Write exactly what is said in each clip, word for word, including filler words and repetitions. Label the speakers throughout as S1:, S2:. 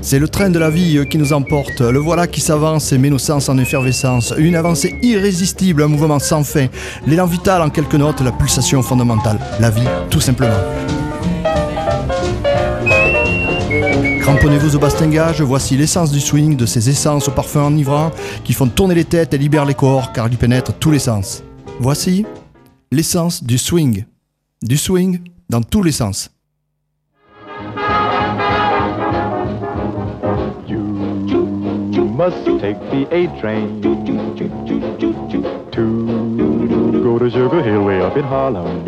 S1: C'est le train de la vie qui nous emporte, le voilà qui s'avance et met nos sens en effervescence. Une avancée irrésistible, un mouvement sans fin, l'élan vital en quelques notes, la pulsation fondamentale, la vie tout simplement. Cramponnez-vous au bastingage, voici l'essence du swing, de ces essences au parfum enivrant qui font tourner les têtes et libèrent les corps car ils pénètrent tous les sens. Voici l'essence du swing, du swing dans tous les sens.
S2: You must take the A train to go to Sugar Hill way up in Harlem.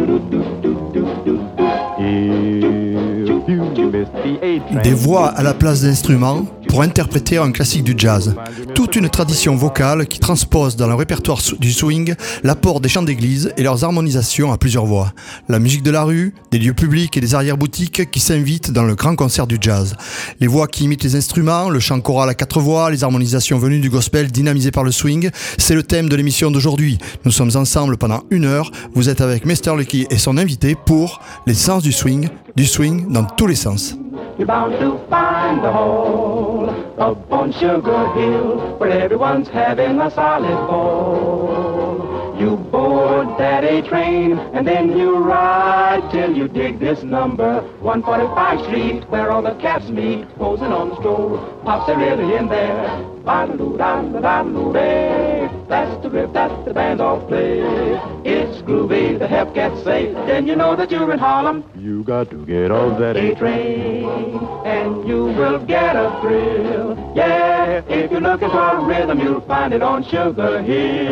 S2: If you miss the A train.
S1: Des voix à la place d'instruments pour interpréter un classique du jazz. Toute une tradition vocale qui transpose dans le répertoire du swing l'apport des chants d'église et leurs harmonisations à plusieurs voix. La musique de la rue, des lieux publics et des arrière-boutiques qui s'invitent dans le grand concert du jazz. Les voix qui imitent les instruments, le chant choral à quatre voix, les harmonisations venues du gospel dynamisées par le swing, c'est le thème de l'émission d'aujourd'hui. Nous sommes ensemble pendant une heure. Vous êtes avec mister Lucky et son invité pour les sens du swing, du swing dans tous les sens.
S3: You're bound to find the hole up on Sugar Hill, where everyone's having a solid ball. You board that A train, and then you ride till you dig this number, one forty-five Street, where all the cats meet, posing on the stroll. Pops are really in there. Ba-da-doo-da-da-da-doo-day. That's the riff that the band all play. It's groovy, the hep cats say. Then you know that you're in Harlem.
S2: You got to get on that
S3: A
S2: A
S3: train, and you will get a thrill. Yeah, if you're looking for a rhythm, you'll find it on Sugar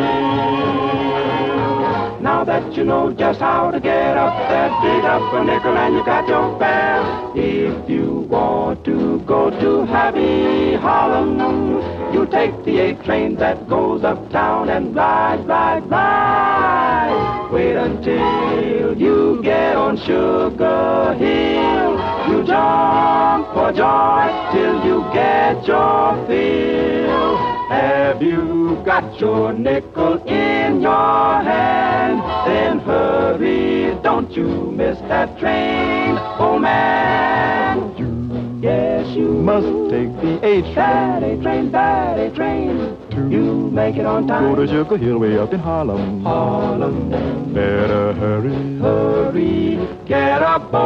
S3: Hill. Now that you know just how to get up that dig up a nickel and you got your fare. If you want to go to happy Harlem, you take the A train that goes uptown and ride, ride, ride. Wait until you get on Sugar Hill. You jump for joy till you get your fill. Have you got your nickel in your hand? Then hurry, don't you miss that train, old man. Yes, you
S2: must take the A
S3: that
S2: train
S3: A train, that A train.
S2: to
S3: You make it on
S2: go
S3: time.
S2: to Sugar Hill way up in Harlem.
S3: Harlem,
S2: Better hurry.
S3: hurry, get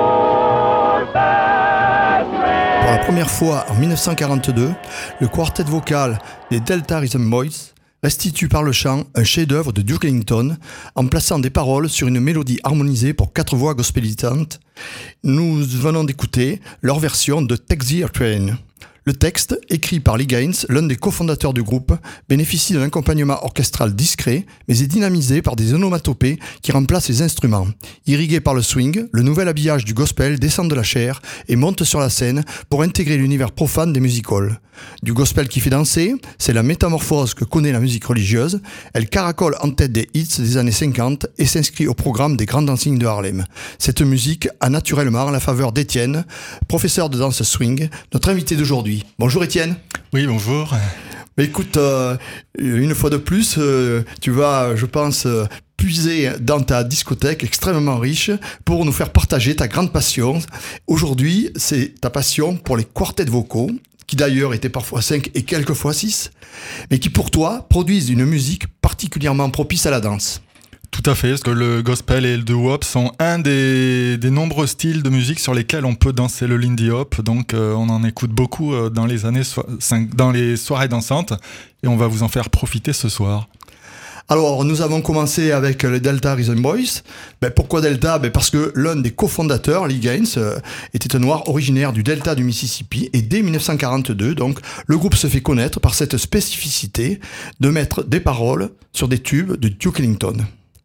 S3: aboard that train.
S1: Pour la première fois en dix-neuf cent quarante-deux, le quartet vocal des Delta Rhythm Boys restitue par le chant un chef-d'œuvre de Duke Ellington en plaçant des paroles sur une mélodie harmonisée pour quatre voix gospelisantes. Nous venons d'écouter leur version de Take the Air Train. Le texte, écrit par Lee Gaines, l'un des cofondateurs du groupe, bénéficie d'un accompagnement orchestral discret, mais est dynamisé par des onomatopées qui remplacent les instruments. Irrigué par le swing, le nouvel habillage du gospel descend de la chair et monte sur la scène pour intégrer l'univers profane des music halls. Du gospel qui fait danser, c'est la métamorphose que connaît la musique religieuse. Elle caracole en tête des hits des années cinquante et s'inscrit au programme des grands dancing de Harlem. Cette musique a naturellement la faveur d'Étienne, professeur de danse swing, notre invité d'aujourd'hui. Bonjour Étienne.
S4: Oui, bonjour.
S1: Mais écoute, euh, une fois de plus, euh, tu vas, je pense, euh, puiser dans ta discothèque extrêmement riche pour nous faire partager ta grande passion. Aujourd'hui, c'est ta passion pour les quartets vocaux, qui d'ailleurs étaient parfois cinq et quelquefois six, mais qui pour toi produisent une musique particulièrement propice à la danse.
S4: Tout à fait, parce que le gospel et le doo-wop sont un des, des nombreux styles de musique sur lesquels on peut danser le lindy hop. Donc euh, on en écoute beaucoup euh, dans les années so- cinq, dans les soirées dansantes et on va vous en faire profiter ce soir.
S1: Alors, nous avons commencé avec les Delta Rhythm Boys. Ben, pourquoi Delta? Ben, parce que l'un des cofondateurs, Lee Gaines, euh, était un noir originaire du Delta du Mississippi. Et dès dix-neuf cent quarante-deux, donc, le groupe se fait connaître par cette spécificité de mettre des paroles sur des tubes de Duke Ellington.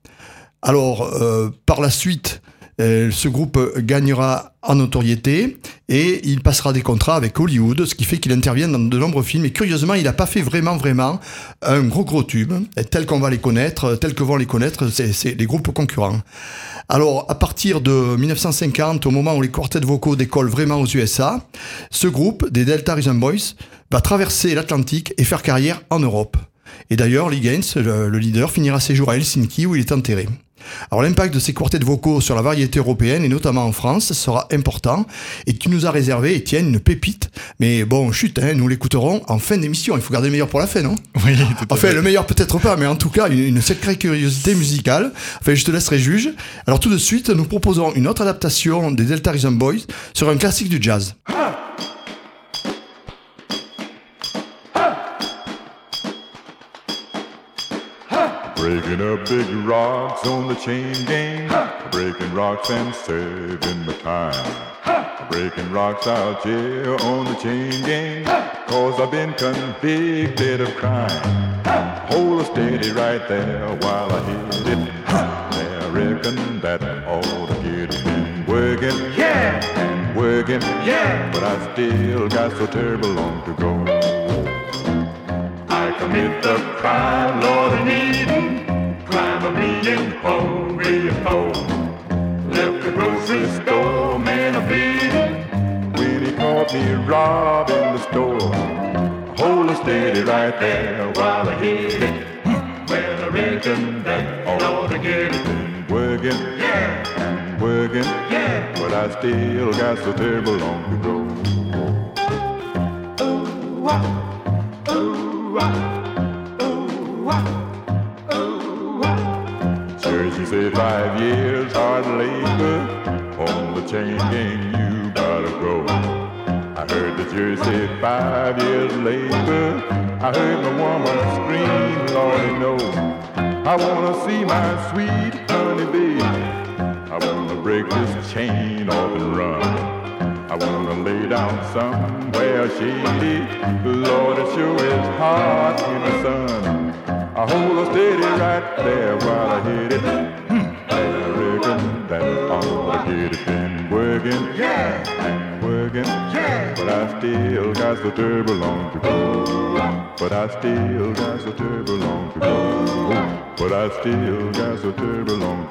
S1: Alors, euh, par la suite, euh, ce groupe gagnera en notoriété et il passera des contrats avec Hollywood, ce qui fait qu'il intervient dans de nombreux films. Et curieusement, il n'a pas fait vraiment, vraiment un gros, gros tube, tel qu'on va les connaître, tel que vont les connaître c'est, c'est les groupes concurrents. Alors, à partir de dix-neuf cent cinquante, au moment où les quartets vocaux décollent vraiment aux U S A, ce groupe, des Delta Rhythm Boys, va traverser l'Atlantique et faire carrière en Europe. Et d'ailleurs, Lee Gaines, le, le leader, finira ses jours à Helsinki où il est enterré. Alors l'impact de ces quartets vocaux sur la variété européenne et notamment en France sera important et tu nous as réservé, Étienne, une pépite. Mais bon, chut, hein, nous l'écouterons en fin d'émission. Il faut garder le meilleur pour la fin, non ?
S4: Oui, tout à
S1: Enfin,
S4: fait.
S1: le meilleur peut-être pas, mais en tout cas, une, une sacrée curiosité musicale. Enfin, je te laisserai juge. Alors tout de suite, nous proposons une autre adaptation des Delta Rhythm Boys sur un classique du jazz.
S5: Breaking up big rocks on the chain gang. Breaking rocks and saving my time. Breaking rocks out here on the chain gang. Cause I've been convicted of crime. Hold steady right there while I hit it. I reckon that all the kids been working. Yeah! And working. Yeah! But I still got so terrible long to go. I commit the crime, Lord, and Eden. Crime of being hungry and cold. Left the grocery store, man, a bleeding. When he caught me robbing the store. Hold it steady right there while I hit it. Well, I reckon that ought to get it. Working, yeah, and working, yeah, but I still got so terrible long to go. Oh, ah, oh, ah, oh, ah, oh, ah. Sure, she said five years hard labor on the chain gang, you gotta go. I heard the jury say five years labor. I heard my woman scream, Lordy no. I wanna see my sweet honey baby. I wanna break this chain off and run. I wanna lay down somewhere shady. Lord, it sure is hot in the sun. I hold her steady right there while I hit it. I reckon that I'll get it. Been working, yeah, and working, yeah, but I still got so terrible long to go. But I still got so terrible long to go. But I still got so terrible long to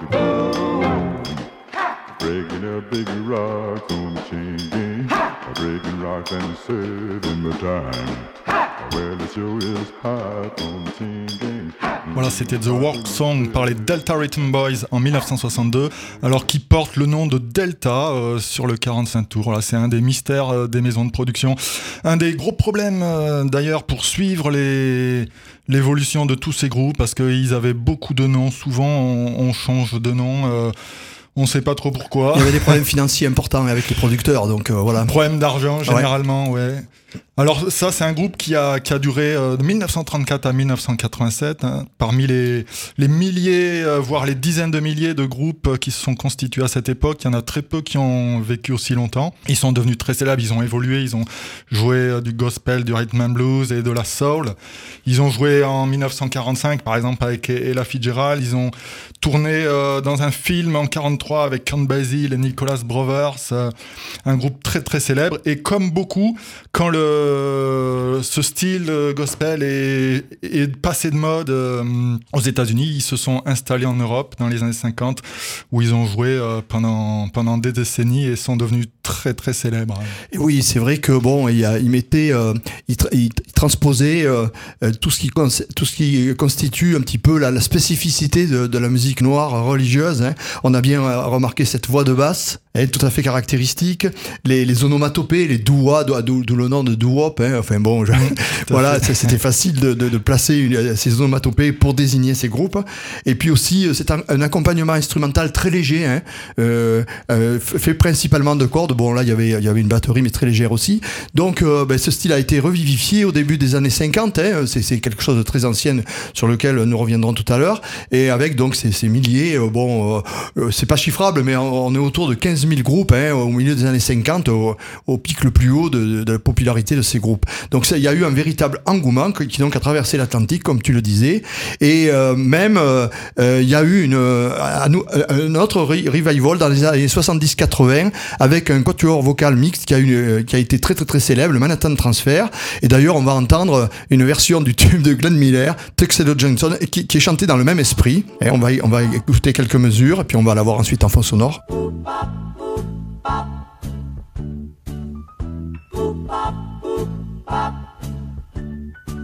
S5: go. Breaking up big rocks on the chain gang. Breaking rocks and serving my time. Well, the show is hot on the chain gang.
S4: Voilà, c'était The Work Song par les Delta Rhythm Boys en dix-neuf cent soixante-deux, alors qui porte le nom de Delta euh, sur le quarante-cinq tours. Voilà, c'est un des mystères euh, des maisons de production. Un des gros problèmes euh, d'ailleurs pour suivre les... l'évolution de tous ces groupes, parce qu'ils avaient beaucoup de noms. Souvent, on, on change de nom. Euh, on ne sait pas trop pourquoi.
S1: Il y avait des problèmes financiers importants avec les producteurs, donc euh, voilà.
S4: Problème d'argent, généralement, ouais. ouais. Alors ça, c'est un groupe qui a, qui a duré euh, de dix-neuf cent trente-quatre à dix-neuf cent quatre-vingt-sept. Hein. Parmi les, les milliers, euh, voire les dizaines de milliers de groupes euh, qui se sont constitués à cette époque, il y en a très peu qui ont vécu aussi longtemps. Ils sont devenus très célèbres, ils ont évolué, ils ont joué euh, du gospel, du rhythm and blues et de la soul. Ils ont joué en dix-neuf cent quarante-cinq, par exemple, avec Ella Fitzgerald. Ils ont tourné euh, dans un film en quarante-trois avec Count Basie et Nicholas Brothers, euh, un groupe très très célèbre. Et comme beaucoup, quand le Euh, ce style euh, gospel est, est passé de mode euh, aux États-Unis, ils se sont installés en Europe dans les années cinquante, où ils ont joué euh, pendant, pendant des décennies et sont devenus très très célèbres.
S1: Et oui, c'est vrai que bon, il, il mettait, euh, il, tra- il transposait euh, tout ce qui cons- tout ce qui constitue un petit peu la, la spécificité de, de la musique noire religieuse. Hein. On a bien remarqué cette voix de basse, hein, tout à fait caractéristique, les, les onomatopées, les doo-wah, d'où, d'où le nom de doo-wop. Hein. Enfin bon, je, voilà, c'était facile de, de, de placer une, ces onomatopées pour désigner ces groupes. Et puis aussi, c'est un, un accompagnement instrumental très léger, hein, euh, euh, fait principalement de cordes. Bon, là, il y avait, il y avait une batterie, mais très légère aussi. Donc, euh, ben, ce style a été revivifié au début des années cinquante. Hein. C'est, c'est quelque chose de très ancien sur lequel nous reviendrons tout à l'heure. Et avec donc ces, ces milliers, euh, bon, euh, c'est pas chiffrable, mais on, on est autour de quinze mille groupes hein, au milieu des années cinquante, au, au pic le plus haut de, de la popularité de ces groupes. Donc, ça, il y a eu un véritable engouement qui donc a traversé l'Atlantique, comme tu le disais. Et euh, même, euh, euh, il y a eu une, un, un autre revival dans les années soixante-dix quatre-vingts avec un quatuor vocal mixte qui a, une, qui a été très très très célèbre, le Manhattan Transfer. Et d'ailleurs, on va entendre une version du tube de Glenn Miller, Tuxedo Junction, qui, qui est chanté dans le même esprit. Et on va, on va écouter quelques mesures, et puis on va la voir ensuite en fond sonore.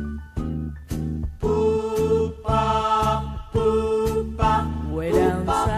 S6: Way down south.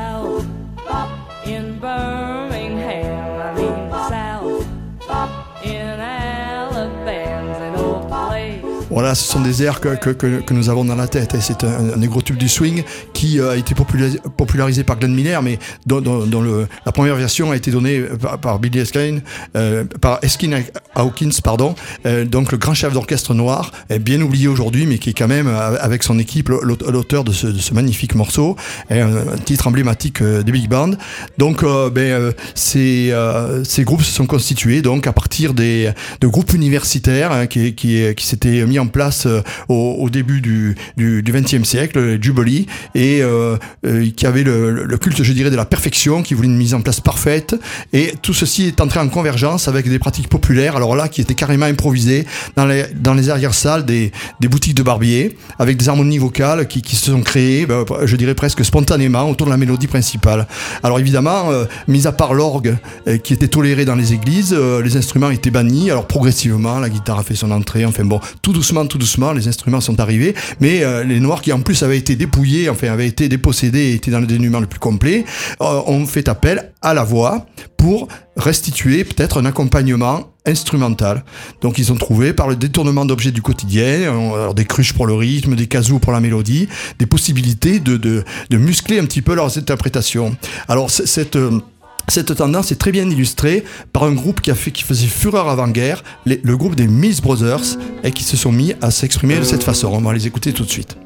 S1: Voilà, ce sont des airs que, que, que, que nous avons dans la tête. C'est un, un des gros tubes du swing qui a été popularisé, popularisé par Glenn Miller, mais dont, dont, dont le, la première version a été donnée par, par Billy Eskin, euh, par Eskin Hawkins, pardon, euh, donc le grand chef d'orchestre noir, bien oublié aujourd'hui, mais qui est quand même, avec son équipe, l'auteur de ce, de ce magnifique morceau, un titre emblématique des big bands. Donc, euh, ben, euh, ces, euh, ces groupes se sont constitués donc à partir des de groupes universitaires hein, qui, qui, qui s'étaient mis en place euh, au, au début du du vingtième siècle, le Jubilee, et euh, euh, qui avaient le, le culte, je dirais, de la perfection, qui voulaient une mise en place parfaite. Et tout ceci est entré en convergence avec des pratiques populaires, alors là, qui étaient carrément improvisées dans les dans les arrière-salles des des boutiques de barbier, avec des harmonies vocales qui qui se sont créées, ben, je dirais presque spontanément autour de la mélodie principale. Alors évidemment, euh, mis à part l'orgue euh, qui était toléré dans les églises, euh, les instruments étaient bannis. Alors progressivement, la guitare a fait son entrée. Enfin bon, tout doucement, tout doucement, les instruments sont arrivés. Mais euh, les Noirs qui en plus avaient été dépouillés, enfin avaient été dépossédés et étaient dans le dénuement le plus complet, euh, ont fait appel à la voix pour restituer peut-être un accompagnement instrumental. Donc ils ont trouvé par le détournement d'objets du quotidien, alors des cruches pour le rythme, des kazoo pour la mélodie, des possibilités de, de, de muscler un petit peu leurs interprétations. Alors cette Cette tendance est très bien illustrée par un groupe qui, a fait, qui faisait fureur avant-guerre, les, le groupe des Mills Brothers, et qui se sont mis à s'exprimer de cette façon. On va les écouter tout de suite.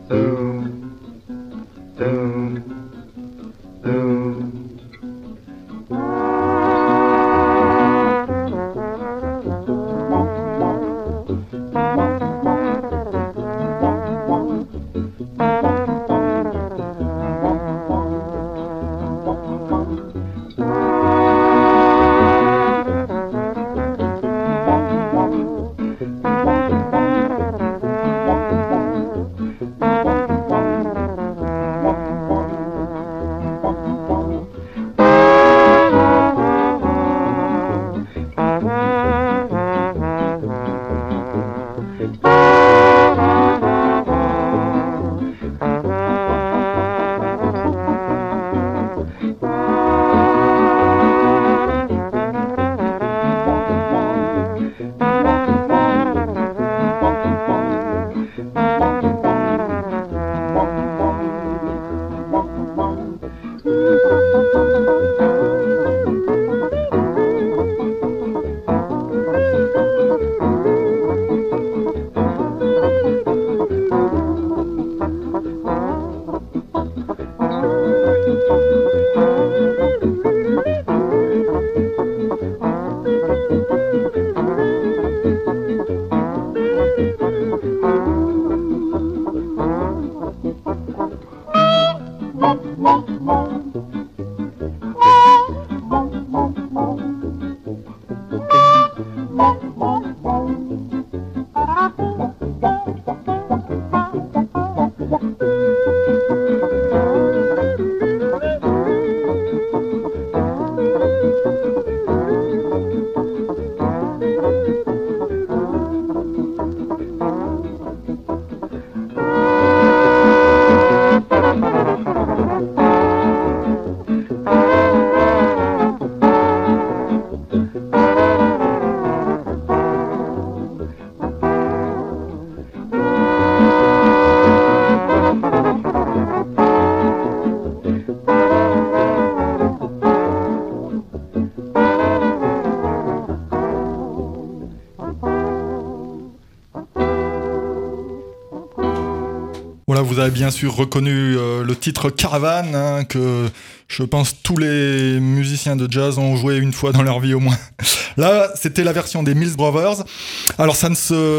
S4: Voilà, vous avez bien sûr reconnu euh, le titre Caravan, hein, que je pense tous les musiciens de jazz ont joué une fois dans leur vie au moins. Là, c'était la version des Mills Brothers. Alors, ça ne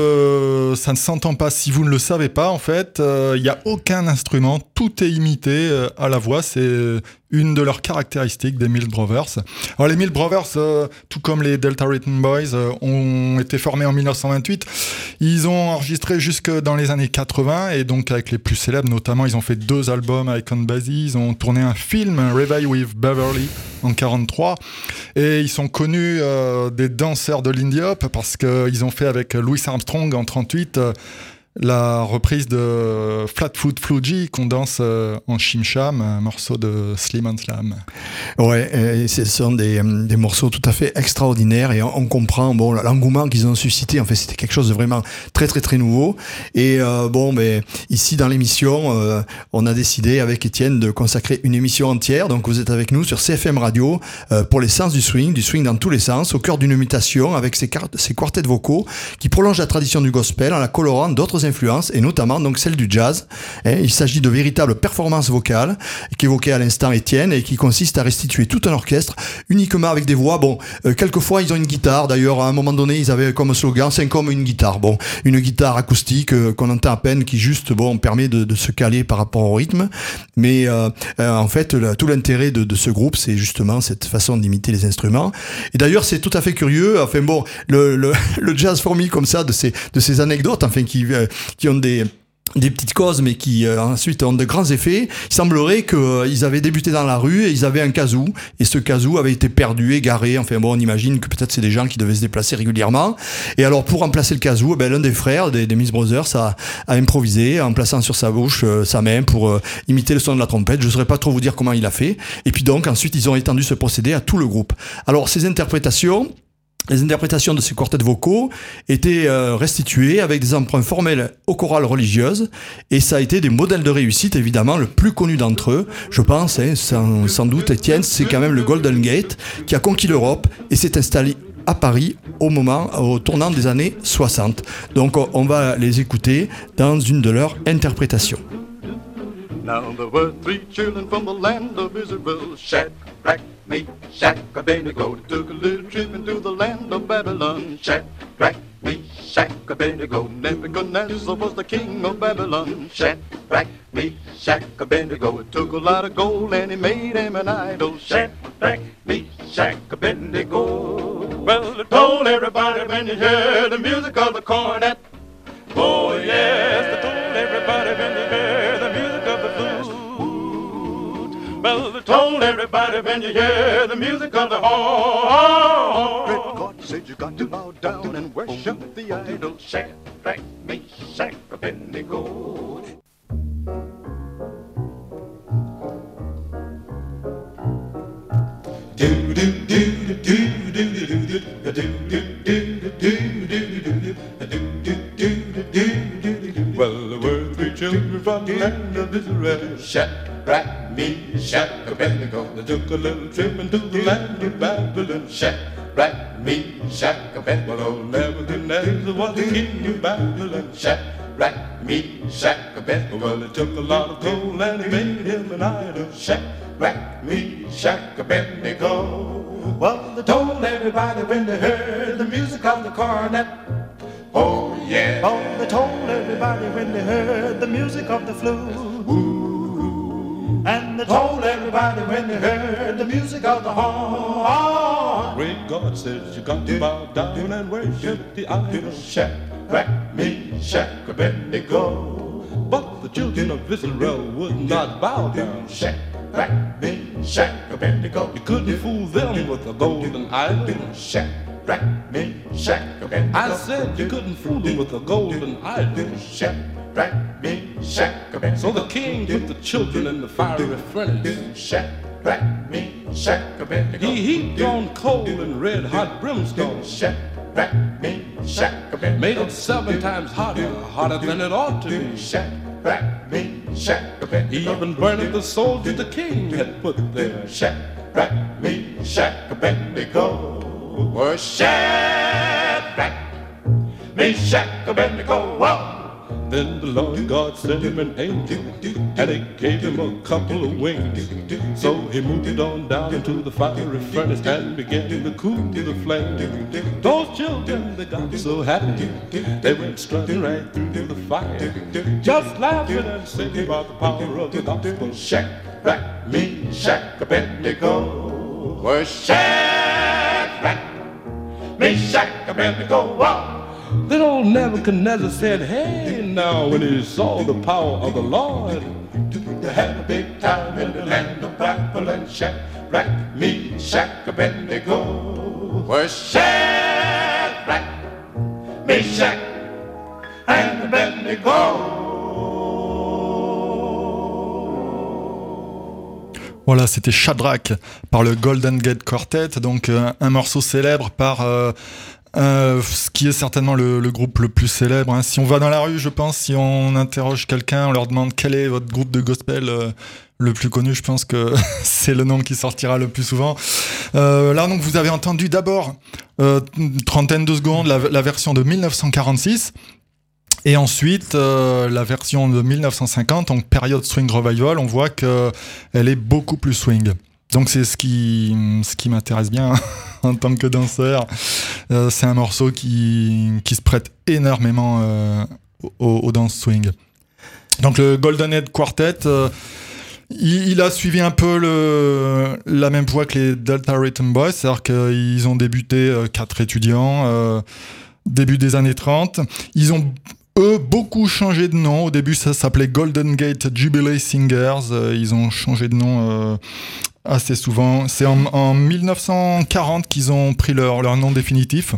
S4: se, ça ne s'entend pas si vous ne le savez pas, en fait. Il euh, n'y a aucun instrument, tout est imité euh, à la voix. C'est une de leurs caractéristiques des Mills Brothers. Alors, les Mills Brothers, euh, tout comme les Delta Rhythm Boys, euh, ont été formés en dix-neuf cent vingt-huit. Ils ont enregistré jusque dans les années quatre-vingts, et donc avec les plus célèbres, notamment, ils ont fait deux albums avec Count Basie. Ils ont tourné un film, Reveille with Beverly, en quarante-trois, et ils sont connus euh, des danseurs de l'Indie Hop parce qu'ils ont fait avec Louis Armstrong en trente-huit euh, La reprise de Flatfoot Flugie qu'on danse euh, en Chim-Cham, un morceau de Slim and Slam.
S1: Ouais, et ce sont des, des morceaux tout à fait extraordinaires et on, on comprend bon, l'engouement qu'ils ont suscité. En fait, c'était quelque chose de vraiment très très très nouveau. Et euh, bon, mais ici dans l'émission, euh, on a décidé avec Étienne de consacrer une émission entière. Donc vous êtes avec nous sur C F M Radio euh, pour les sens du swing, du swing dans tous les sens, au cœur d'une mutation avec ces, car- ces quartets vocaux qui prolongent la tradition du gospel en la colorant d'autres influences et notamment donc celle du jazz. Il s'agit de véritables performances vocales qu'évoquait à l'instant Étienne et qui consistent à restituer tout un orchestre uniquement avec des voix. Bon, euh, quelquefois ils ont une guitare. D'ailleurs, à un moment donné, ils avaient comme slogan cinq hommes une guitare. Bon, une guitare acoustique euh, qu'on entend à peine, qui juste bon permet de, de se caler par rapport au rythme. Mais euh, euh, en fait, le, tout l'intérêt de, de ce groupe, c'est justement cette façon d'imiter les instruments. Et d'ailleurs, c'est tout à fait curieux. Enfin bon, le, le, le jazz fourmille comme ça de ces de ces anecdotes, enfin qui euh, qui ont des des petites causes mais qui euh, ensuite ont de grands effets. Il semblerait qu'ils euh, avaient débuté dans la rue et ils avaient un kazoo et ce kazoo avait été perdu, égaré. Enfin bon, on imagine que peut-être c'est des gens qui devaient se déplacer régulièrement. Et alors pour remplacer le kazoo, ben, l'un des frères des, des Miss Brothers a, a improvisé en plaçant sur sa bouche euh, sa main pour euh, imiter le son de la trompette. Je ne saurais pas trop vous dire comment il a fait. Et puis donc ensuite ils ont étendu ce procédé à tout le groupe. Alors ces interprétations Les interprétations de ces quartets vocaux étaient euh, restituées avec des emprunts formels aux chorales religieuses et ça a été des modèles de réussite, évidemment. Le plus connu d'entre eux, je pense, hein, sans, sans doute Étienne, c'est quand même le Golden Gate qui a conquis l'Europe et s'est installé à Paris au moment, au tournant des années soixante. Donc on va les écouter dans une de leurs interprétations.
S5: Now there were three children from the land of Israel, Shadrach, Meshach, Abednego. They took a little trip into the land of Babylon, Shadrach, Meshach, Abednego. Nebuchadnezzar was the king of Babylon, Shadrach, Meshach, Abednego. It took a lot of gold and he made him an idol, Shadrach, Meshach, Abednego. Well, they told everybody when you heard the music of the cornet. Oh yes, they told everybody when you heard the music of the flute. Well, they told everybody when you hear the music of the horn. Great God said you got to bow down and worship the idol. Shadrach, Meshach, Abednego. Do do do do do do do do do do do do do. Well, there were three children from the land of Israel, Shadrach, Meshach, Abednego. They took a little trip into the land of Babylon, Shadrach, Meshach, Abednego. Nebuchadnezzar was the king of Babylon, Shadrach, Meshach, Abednego. Well, it took a lot of gold and he made him an idol, Shadrach, Meshach, Abednego. Well, they told everybody when they heard the music of the cornet. Oh yeah. Oh, they told everybody when they heard the music of the flute. Ooh. And they told everybody when they heard the music of the horn. Great God says you got to bow down and worship the idol, Shadrach, Meshach, Abednego. But the children of Israel would not bow down, Shadrach, Meshach, Abednego. You couldn't fool them with a golden idol, Shadrach, Meshach, Abednego. I said you couldn't fool them with a golden idol, Shadrach, Meshach, Abednego. So the king put the children in the fiery furnace, Shadrach, Meshach, Abednego. He heaped on coal and red hot brimstone, Shadrach, Meshach, Abednego. Made it seven times hotter, hotter than it ought to be, Shadrach, Meshach, Abednego. He even burned the soldiers the king had put there, Shadrach, Meshach, Abednego. Were Shadrach, Meshach, Abednego. Wow. Then the Lord God sent him an angel, and he gave him a couple of wings. So he moved on down into the fiery furnace and began to cool the flame. Those children, they got so happy, they went strutting right through the fire, just laughing and singing about the power of the gospel. Shadrach, Meshach, Abednego. Were Shadrach, Meshach, Abednego. Wow. Then old Nebuchadnezzar said, hey, now when he saw the power of the Lord, to have a big time in the land of Babylon, Shadrach, Meshach, Abednego. Were Shadrach, Meshach, and Abednego.
S4: Voilà, c'était Shadrach par le Golden Gate Quartet, donc euh, un morceau célèbre par euh, euh, ce qui est certainement le, le groupe le plus célèbre. Hein. Si on va dans la rue, je pense, si on interroge quelqu'un, on leur demande quel est votre groupe de gospel euh, le plus connu, je pense que c'est le nom qui sortira le plus souvent. Euh, là, donc, vous avez entendu d'abord euh, une trentaine de secondes la, la version de dix-neuf cent quarante-six. Et ensuite, euh, la version de dix-neuf cent cinquante, donc période swing revival, on voit qu'elle est beaucoup plus swing. Donc c'est ce qui, ce qui m'intéresse bien en tant que danseur. Euh, c'est un morceau qui, qui se prête énormément euh, aux, aux danses swing. Donc le Golden Head Quartet, euh, il, il a suivi un peu le, la même voie que les Delta Rhythm Boys, c'est-à-dire qu'ils ont débuté euh, quatre étudiants, euh, début des années trente. Ils ont eux, beaucoup changé de nom. Au début, ça s'appelait Golden Gate Jubilee Singers. Euh, ils ont changé de nom euh, assez souvent. C'est en, en dix-neuf cent quarante qu'ils ont pris leur, leur nom définitif.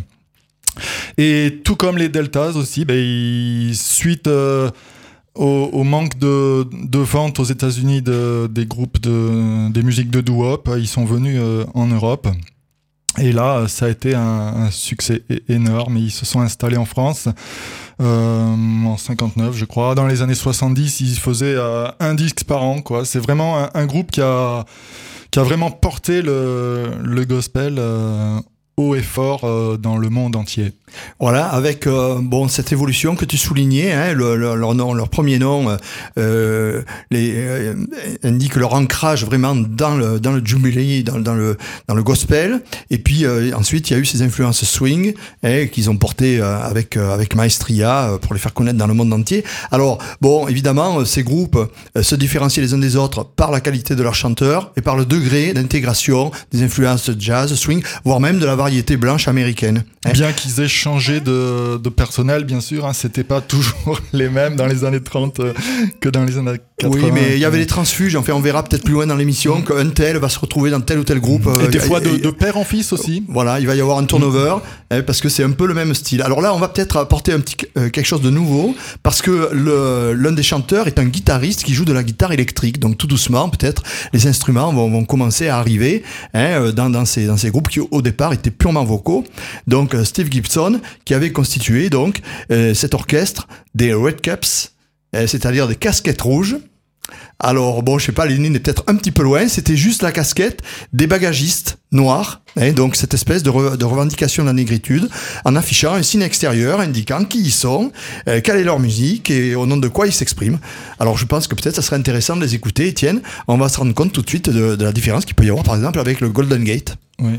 S4: Et tout comme les Deltas aussi, bah, ils, suite euh, au, au manque de, de ventes aux États-Unis de, des groupes de, des musiques de doo-wop, ils sont venus euh, en Europe. Et là, ça a été un, un succès énorme. Ils se sont installés en France euh, en cinquante-neuf, je crois. Dans les années soixante-dix, ils faisaient euh, un disque par an, quoi. C'est vraiment un, un groupe qui a, qui a vraiment porté le, le gospel euh, haut et fort euh, dans le monde entier.
S1: Voilà, avec euh, bon cette évolution que tu soulignais, hein, le, le, leur nom, leur premier nom euh, les, euh, indique leur ancrage vraiment dans le dans le jubilee, dans, dans le dans le gospel. Et puis euh, ensuite il y a eu ces influences swing hein, qu'ils ont portées euh, avec euh, avec maestria euh, pour les faire connaître dans le monde entier. Alors bon, évidemment, ces groupes euh, se différencient les uns des autres par la qualité de leurs chanteurs et par le degré d'intégration des influences jazz, swing, voire même de la variété blanche américaine. Hein.
S4: Bien qu'ils aient changé de, de personnel, bien sûr, hein, c'était pas toujours les mêmes dans les années trente euh, que dans les années quatre-vingts.
S1: Oui, mais il y avait les transfuges, enfin on verra peut-être plus loin dans l'émission mmh. qu'un tel va se retrouver dans tel ou tel groupe.
S4: Et euh, des fois
S1: et,
S4: de, de père en fils aussi.
S1: Voilà, il va y avoir un turnover, mmh. hein, parce que c'est un peu le même style. Alors là, on va peut-être apporter un petit, euh, quelque chose de nouveau, parce que le, l'un des chanteurs est un guitariste qui joue de la guitare électrique, donc tout doucement, peut-être, les instruments vont, vont commencer à arriver hein, dans, dans, ces, dans ces groupes qui au départ étaient purement vocaux. Donc Steve Gibson, qui avait constitué donc euh, cet orchestre des Red Caps, euh, c'est-à-dire des casquettes rouges. Alors bon, je sais pas, Lénine est peut-être un petit peu loin, c'était juste la casquette des bagagistes noirs, hein, donc cette espèce de, re, de revendication de la négritude, en affichant un signe extérieur indiquant qui ils sont, euh, quelle est leur musique et au nom de quoi ils s'expriment. Alors je pense que peut-être ça serait intéressant de les écouter, Étienne, on va se rendre compte tout de suite de, de la différence qu'il peut y avoir par exemple avec le Golden Gate.
S4: Oui.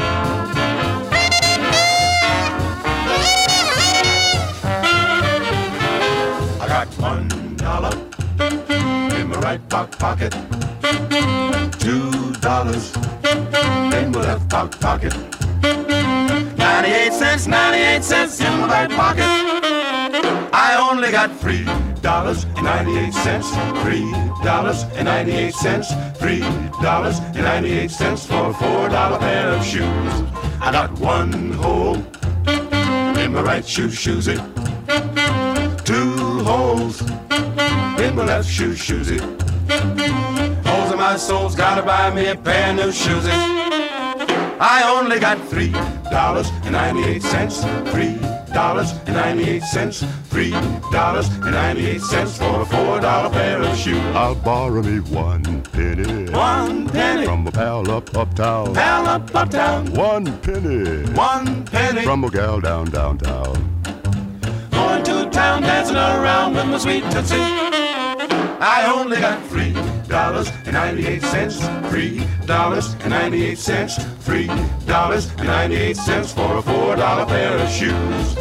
S5: One dollar in my right back pocket. Two dollars in my left back pocket. Ninety-eight cents, ninety-eight cents in my right pocket. I only got three dollars and ninety-eight cents. Three dollars and ninety-eight cents. Three dollars and ninety-eight cents for a four dollar pair of shoes. I got one hole in my right shoe, shoes it. Two holes in my left shoe, shoes it. Holes in my soles, gotta buy me a pair of new shoes it. I only got three dollars and ninety-eight cents. Three dollars and ninety-eight cents. Three dollars and ninety-eight cents for a four dollar pair of shoes.
S6: I'll borrow me one penny.
S5: One penny
S6: from a pal up uptown.
S5: Pal up uptown.
S6: One penny.
S5: One penny
S6: from a gal down downtown.
S5: Going to town, dancing around with my sweet Tootsie. I only got three dollars and ninety-eight cents. Three dollars and ninety-eight cents. Three dollars and ninety-eight cents for a four dollar pair of shoes.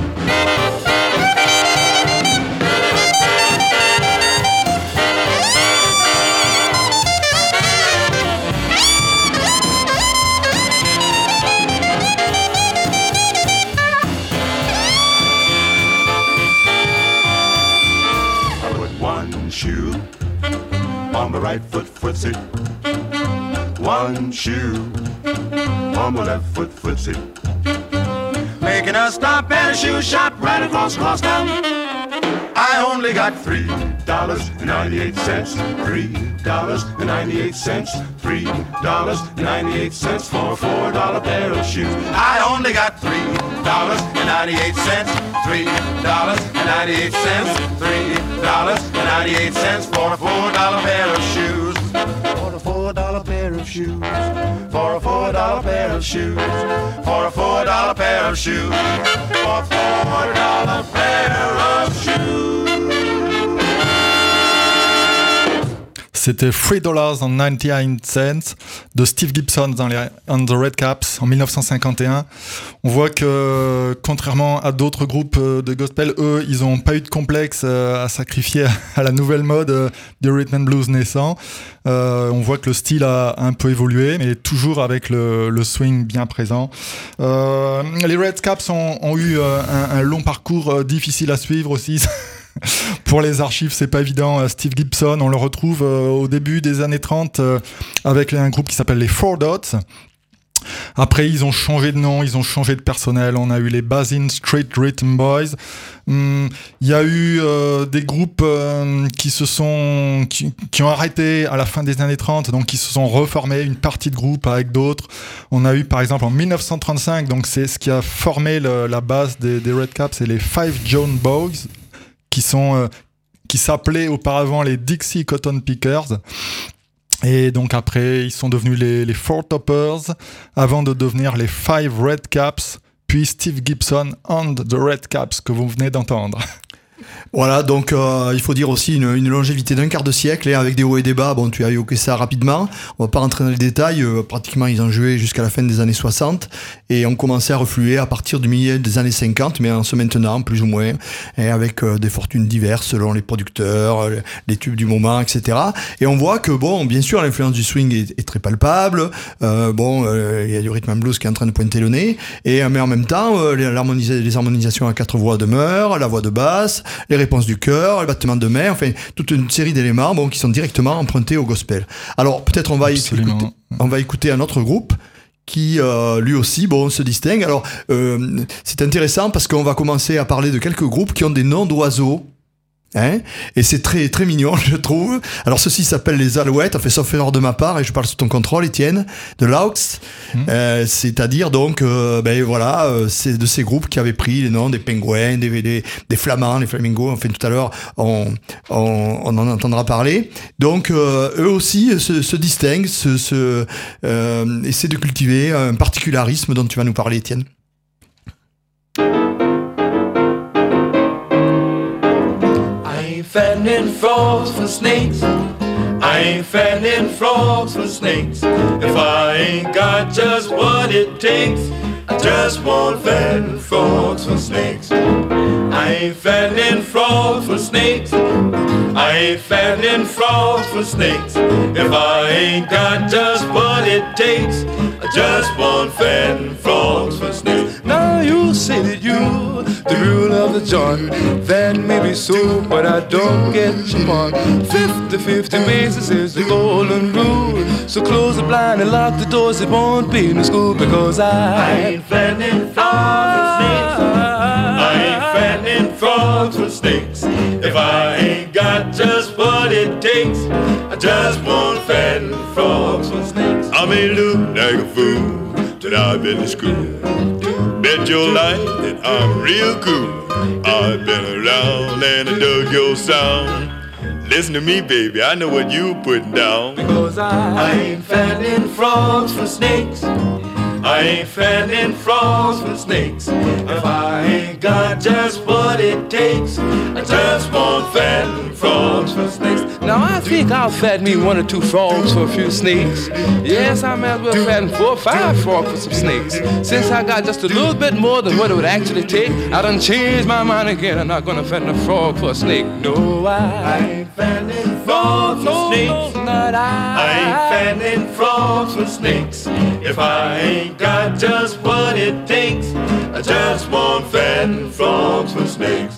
S5: Shoe on my right foot, footsie. One shoe on my left foot, footsie. Making a stop at a shoe shop right across, across town. I only got three dollars and ninety-eight cents. Three dollars and ninety-eight cents. Three dollars and ninety-eight cents for a four dollar pair of shoes. I only got three dollars and ninety-eight cents. Three dollars and ninety-eight cents. Three dollars and ninety-eight cents for a four dollar pair of shoes. For a four dollar pair of shoes. For a four dollar pair of shoes. For a four dollar pair of shoes. For a four dollar pair of shoes.
S4: C'était three dollars and ninety-nine cents de Steve Gibson dans les On the Redcaps en dix-neuf cent cinquante et un. On voit que, contrairement à d'autres groupes de gospel, eux, ils n'ont pas eu de complexe à sacrifier à la nouvelle mode du rhythm and blues naissant. Euh, on voit que le style a un peu évolué, mais toujours avec le, le swing bien présent. Euh, les Redcaps ont, ont eu un, un long parcours difficile à suivre aussi. Pour les archives, c'est pas évident. Steve Gibson, on le retrouve euh, au début des années trente euh, avec un groupe qui s'appelle les Four Dots. Après, ils ont changé de nom, ils ont changé de personnel. On a eu les Basin Street Rhythm Boys. Il hum, y a eu euh, des groupes euh, qui se sont, qui, qui ont arrêté à la fin des années trente, donc qui se sont reformés, une partie de groupe avec d'autres. On a eu par exemple en dix-neuf cent trente-cinq, donc c'est ce qui a formé le, la base des, des Redcaps, c'est les Five John Boys, qui sont euh, qui s'appelaient auparavant les Dixie Cotton Pickers. Et donc après, ils sont devenus les, les Four Toppers, avant de devenir les Five Redcaps, puis Steve Gibson and the Redcaps, que vous venez d'entendre.
S1: Voilà, donc euh, il faut dire aussi une, une longévité d'un quart de siècle, et avec des hauts et des bas. Bon, tu as évoqué ça rapidement, on va pas rentrer dans les détails. Euh, pratiquement ils ont joué jusqu'à la fin des années soixante, et ont commencé à refluer à partir du milieu des années cinquante, mais en se maintenant plus ou moins, et avec euh, des fortunes diverses selon les producteurs, euh, les tubes du moment, et cetera. Et on voit que bon, bien sûr, l'influence du swing est, est très palpable. Euh, bon, euh, il y a du rhythm and blues qui est en train de pointer le nez, et mais en même temps, euh, les, les harmonisations à quatre voix demeurent, la voix de basse, les réponses du chœur, le battement de main, enfin toute une série d'éléments bon, qui sont directement empruntés au gospel. Alors peut-être on va écouter, on va écouter un autre groupe qui euh, lui aussi bon se distingue. Alors euh, c'est intéressant parce qu'on va commencer à parler de quelques groupes qui ont des noms d'oiseaux. Hein, et c'est très très mignon, je trouve. Alors ceci s'appelle les Alouettes, enfin sauf erreur de ma part, et je parle sous ton contrôle, Étienne, de Laux. Mmh. Euh, c'est-à-dire donc, euh, ben voilà, euh, c'est de ces groupes qui avaient pris les noms des pingouins, des, des, des flamands, les flamingos. Enfin tout à l'heure, on, on, on en entendra parler. Donc euh, eux aussi se, se distinguent, se, se euh, essaient de cultiver un particularisme dont tu vas nous parler, Étienne.
S7: Fattening frogs for snakes. I ain't fattening frogs for snakes. If I ain't got just what it takes, I just won't fatten frogs for snakes. I ain't fattening frogs for snakes. I ain't fattening frogs for snakes. If I ain't got just what it takes, I just won't fatten frogs for snakes. Now you say that you the rule of the joint. That may be so, but I don't get your point. Fifty-fifty basis is the golden rule. So close the blind and lock the doors. It won't be no school because I, I ain't fattening frogs for snakes. I ain't fattening frogs for snakes. If I ain't got just what it takes, I just won't fatten frogs for snakes. I may look like a fool, but I've been to school. Bet your life that I'm real cool. I've been around and I dug your sound. Listen to me, baby, I know what you putting down. Because I, I ain't fattening frogs for snakes. I ain't fattening frogs for snakes. If I ain't got just what it takes, I just won't fatten frogs for snakes. Now I think I'll fatten me one or two frogs for a few snakes. Yes, I might as well fatten four or five frogs for some snakes. Since I got just a little bit more than what it would actually take, I done changed my mind again. I'm not gonna fatten a frog for a snake. No, I, I ain't fattening frogs for snakes. No, not I. I ain't fattening frogs for snakes. If I ain't got just what it takes, I just won't fatten frogs for snakes.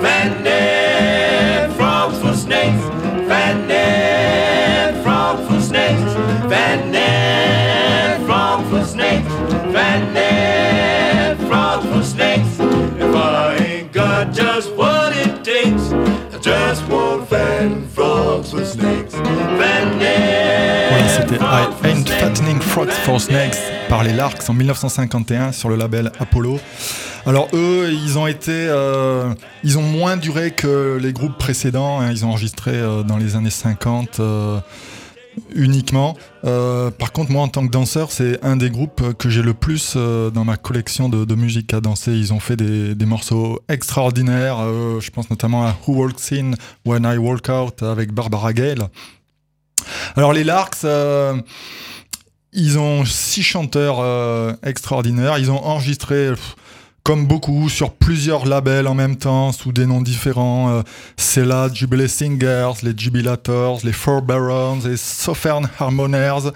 S7: Fattening frogs for snakes. Fattening frogs for snakes. Fattening frogs for snakes. Fattening frogs for snakes. If I ain't got just what it takes, just won't fatten frogs for snakes.
S4: Voilà, c'était I Ain't Fattening Frogs for Snakes par les Larks en dix-neuf cent cinquante et un sur le label Apollo. Alors eux, ils ont été, euh, ils ont moins duré que les groupes précédents. Hein. Ils ont enregistré euh, dans les années cinquante euh, uniquement. Euh, par contre, moi, en tant que danseur, c'est un des groupes que j'ai le plus euh, dans ma collection de, de musique à danser. Ils ont fait des, des morceaux extraordinaires. Euh, je pense notamment à Who Walks In When I Walk Out avec Barbara Gale. Alors les Larks, euh, ils ont six chanteurs euh, extraordinaires. Ils ont enregistré, pff, comme beaucoup, sur plusieurs labels en même temps, sous des noms différents. Euh, c'est là Jubilee Singers, les Jubilators, les Four Barons, les Southern Harmoners.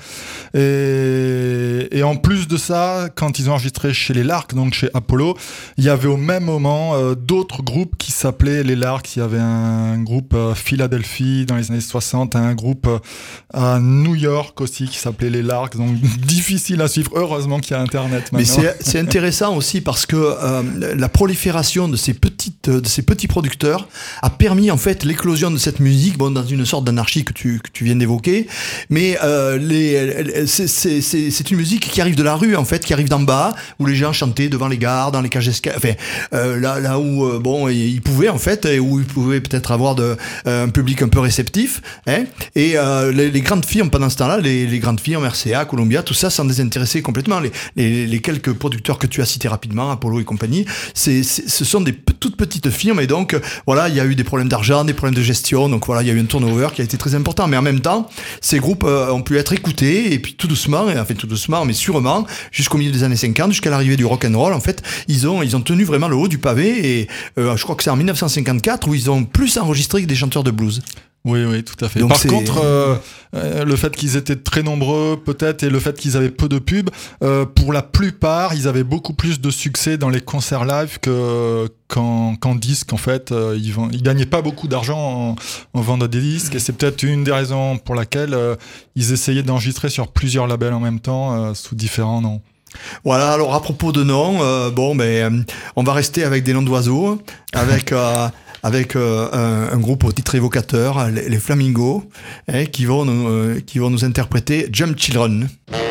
S4: Et, et en plus de ça, quand ils ont enregistré chez les Larks, donc chez Apollo, il y avait au même moment euh, d'autres groupes qui s'appelaient les Larks. Il y avait un groupe à euh, Philadelphie dans les années soixante, un groupe euh, à New York aussi qui s'appelait les Larks. Donc difficile à suivre. Heureusement qu'il y a Internet maintenant.
S1: Mais c'est, c'est intéressant aussi parce que euh, la prolifération de ces petites, de ces petits producteurs a permis en fait l'éclosion de cette musique, bon, dans une sorte d'anarchie que tu, que tu viens d'évoquer. Mais euh, les, c'est, c'est, c'est, c'est une musique qui arrive de la rue en fait, qui arrive d'en bas, où les gens chantaient devant les gares, dans les cages d'escalier, enfin euh, là, là où euh, bon, ils pouvaient en fait, et où ils pouvaient peut-être avoir de, euh, un public un peu réceptif. Hein, et euh, les, les grandes firmes pendant ce temps-là, les, les grandes firmes, R C A, Columbia, tout ça s'en désintéressait complètement. Les, les, les quelques producteurs que tu as cités rapidement, Apollo et compagnie, c'est, c'est, ce sont des p- toutes petites firmes et donc voilà, il y a eu des problèmes d'argent, des problèmes de gestion, donc voilà, il y a eu un turnover qui a été très important. Mais en même temps, ces groupes euh, ont pu être écoutés et puis tout doucement, et enfin tout doucement, mais sûrement, jusqu'au milieu des années cinquante, jusqu'à l'arrivée du rock and roll, en fait, ils ont ils ont tenu vraiment le haut du pavé et euh, je crois que c'est en dix-neuf cent cinquante-quatre où ils ont plus enregistré que des chanteurs de blues.
S4: Oui, oui, tout à fait.
S1: Donc
S4: Par
S1: c'est...
S4: contre, euh, euh, le fait qu'ils étaient très nombreux, peut-être, et le fait qu'ils avaient peu de pubs, euh, pour la plupart, ils avaient beaucoup plus de succès dans les concerts live que qu'en, qu'en disque. En fait, euh, ils, vend... ils gagnaient pas beaucoup d'argent en, en vendant des disques, et c'est peut-être une des raisons pour laquelle euh, ils essayaient d'enregistrer sur plusieurs labels en même temps, euh, sous différents noms.
S1: Voilà, alors à propos de noms, euh, bon, ben, on va rester avec des noms d'oiseaux, avec... Euh, avec euh, un, un groupe au titre évocateur, les, les Flamingos, hein, qui vont nous, euh, qui vont nous interpréter Jump Children.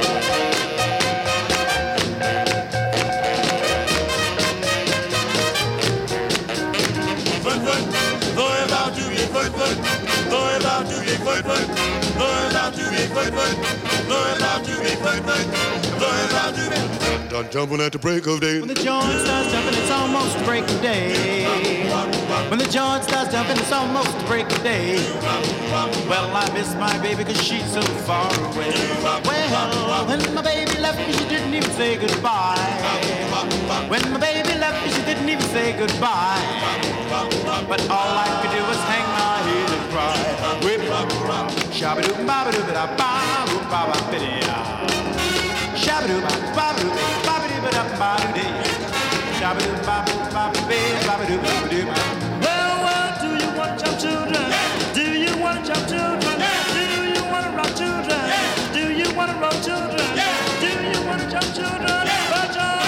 S6: Done jumping at the break of day.
S8: When the joint starts jumping, it's almost the break of day. When the joint starts jumping, it's almost the break of day. Well, I miss my baby cause she's so far away. Well, when my baby left me, she didn't even say goodbye. When my baby left me, she didn't even say goodbye. But all I could do was hang my head and cry. Whip, shabba-doo, babba-doo, ba-da-ba, ba-ba-ba-ba-ba. Shabba-doo, ba-ba-doo, ba-ba-doo, ba-da-ba-doo-dee. Shabba-doo, ba-ba-doo, ba-ba-doo, ba-ba-doo, ba-ba-doo.
S9: Well, well, do you want your children? Do you want your children? Do you want to rock children? Do you want to rock children? Do you want to jump children? Jump, jump, jump,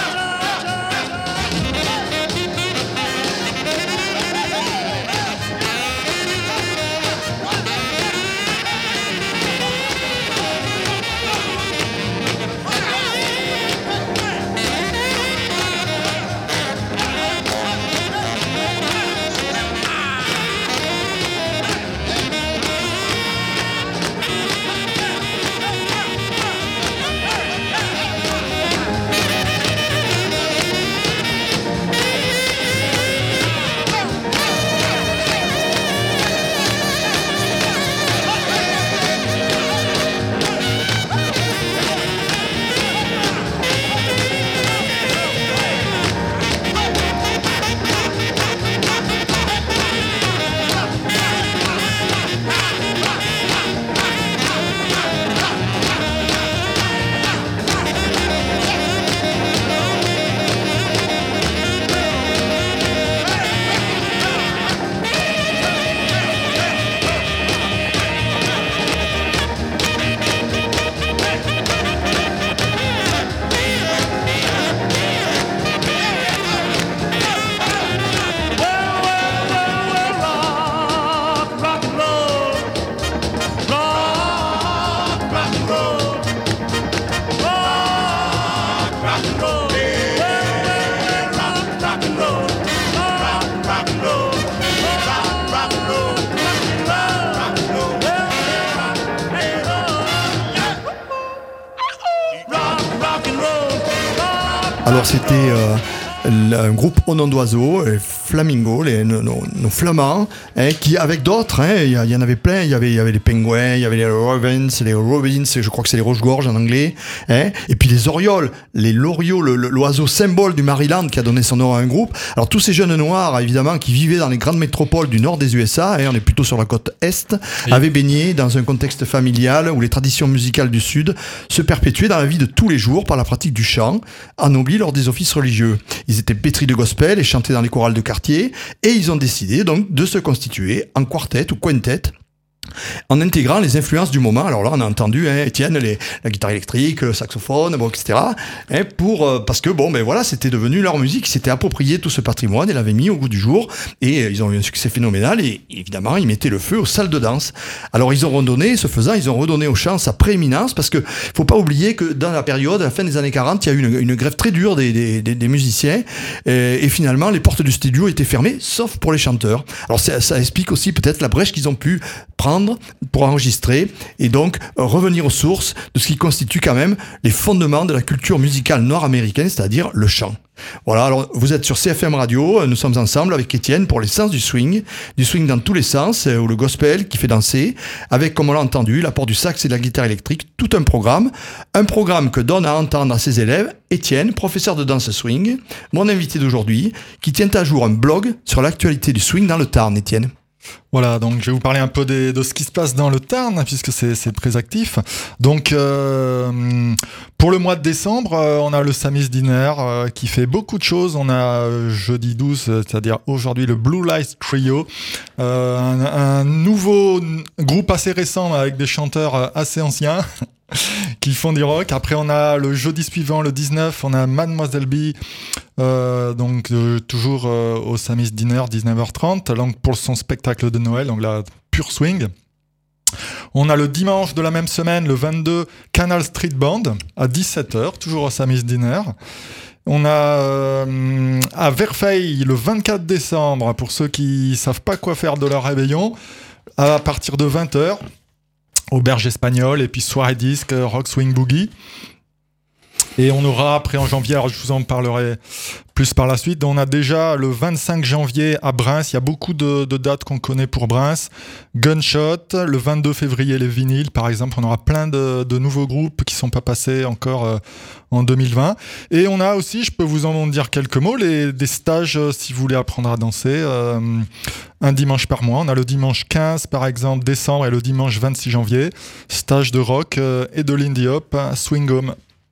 S1: Alors c'était euh, un groupe au nom d'oiseaux, les Flamingo, les, nos, nos flamands, hein, qui avec d'autres, hein, il y, y en avait plein, il y avait, il y avait les pingouins, il y avait les ravens, les robins, je crois que c'est les roches-gorges en anglais, hein, et puis les orioles, les loriots, le, le, l'oiseau symbole du Maryland qui a donné son nom à un groupe. Alors tous ces jeunes noirs, évidemment, qui vivaient dans les grandes métropoles du nord des U S A, hein, on est plutôt sur la côte est, oui. avaient baigné dans un contexte familial où les traditions musicales du sud se perpétuaient dans la vie de tous les jours par la pratique du chant, anobli lors des offices religieux. Ils étaient pétris de gospel et chantaient dans les chorales de quartier, et ils ont décidé donc de se constituer en quartet ou quintet en intégrant les influences du moment. Alors là, on a entendu, hein, Étienne, les, la guitare électrique, le saxophone, bon, et cetera. Hein, pour, euh, parce que, bon, ben voilà, c'était devenu leur musique, ils s'étaient approprié tout ce patrimoine et l'avaient mis au goût du jour, et euh, ils ont eu un succès phénoménal, et évidemment, ils mettaient le feu aux salles de danse. Alors, ils ont redonné, ce faisant, ils ont redonné au chant sa prééminence, parce que faut pas oublier que dans la période, à la fin des années quarante, il y a eu une, une grève très dure des, des, des, des musiciens, et, et finalement, les portes du studio étaient fermées, sauf pour les chanteurs. Alors, ça, ça explique aussi peut-être la brèche qu'ils ont pu prendre pour enregistrer et donc revenir aux sources de ce qui constitue quand même les fondements de la culture musicale nord-américaine, c'est-à-dire le chant. Voilà, alors vous êtes sur C F M Radio, nous sommes ensemble avec Étienne pour les sens du swing, du swing dans tous les sens, ou le gospel qui fait danser, avec, comme on l'a entendu, l'apport du sax et de la guitare électrique, tout un programme, un programme que donne à entendre à ses élèves Étienne, professeur de danse swing, mon invité d'aujourd'hui, qui tient à jour un blog sur l'actualité du swing dans le Tarn, Étienne.
S4: Voilà, donc je vais vous parler un peu des, de ce qui se passe dans le Tarn, puisque c'est, c'est très actif. Donc, euh, pour le mois de décembre, euh, on a le Sammy's Dinner euh, qui fait beaucoup de choses. On a euh, jeudi douze, c'est-à-dire aujourd'hui, le Blue Light Trio, euh, un, un nouveau groupe assez récent avec des chanteurs assez anciens. qui font du rock. Après, on a le jeudi suivant, le dix-neuf, on a Mademoiselle B, euh, donc euh, toujours euh, au Sammy's Dinner, dix-neuf heures trente, donc pour son spectacle de Noël, donc la pure swing. On a le dimanche de la même semaine, le vingt-deux, Canal Street Band, à dix-sept heures, toujours au Sammy's Dinner. On a euh, à Verfeil, le vingt-quatre décembre, pour ceux qui savent pas quoi faire de leur réveillon, à partir de vingt heures, Auberge espagnole, et puis soirée disque, rock swing boogie. Et on aura après en janvier, alors je vous en parlerai plus par la suite, on a déjà le vingt-cinq janvier à Breims, il y a beaucoup de, de dates qu'on connaît pour Breims. Gunshot, le vingt-deux février les vinyles par exemple, on aura plein de, de nouveaux groupes qui ne sont pas passés encore euh, en deux mille vingt. Et on a aussi, je peux vous en dire quelques mots, les, des stages euh, si vous voulez apprendre à danser, euh, un dimanche par mois. On a le dimanche quinze par exemple décembre et le dimanche vingt-six janvier, stage de rock euh, et de Lindy Hop, Swing Home.